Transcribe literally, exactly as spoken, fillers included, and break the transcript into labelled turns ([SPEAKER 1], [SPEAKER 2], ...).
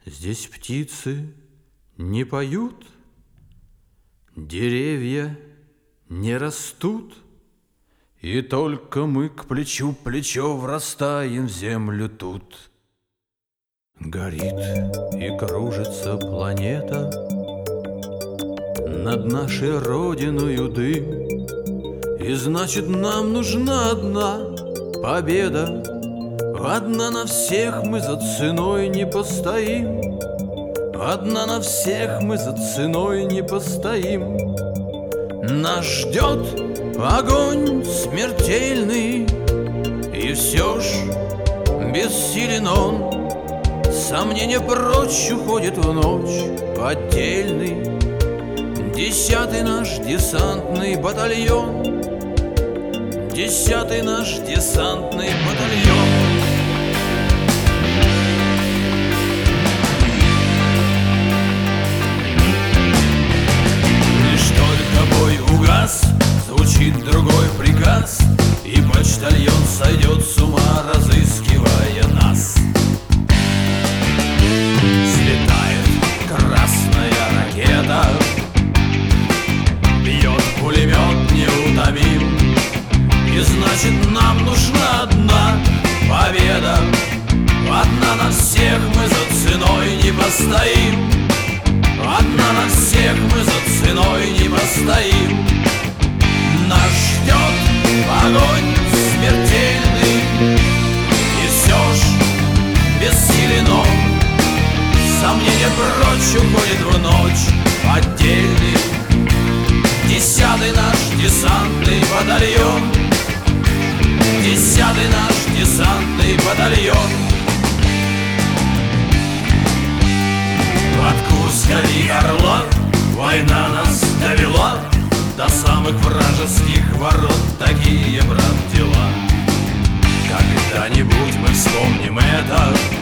[SPEAKER 1] Здесь птицы не поют, деревья не растут, и только мы к плечу плечо врастаем в землю тут. Горит и кружится планета, над нашей родиною дым, и значит нам нужна одна победа. Одна на всех мы за ценой не постоим, одна на всех мы за ценой не постоим. Нас ждет огонь смертельный, и все ж бессилен он. Сомнение прочь уходит в ночь поддельный. Десятый наш десантный батальон, десятый наш десантный батальон. Звучит другой приказ, и почтальон сойдет с ума, разыскивая нас. Слетает красная ракета, бьет пулемет неутомим, и значит нам нужна одна победа. Одна на всех мы за ценой не постоим, одна на всех мы за ценой не постоим. Нас ждет огонь смертельный, и все ж бессилен он. Сомнение прочь уходит в ночь поддельный. Десятый наш десантный батальон, десятый наш десантный батальон. От Курска и Орла война нас довела до самых вражеских ворот. Такие, брат, дела. Когда-нибудь мы вспомним это,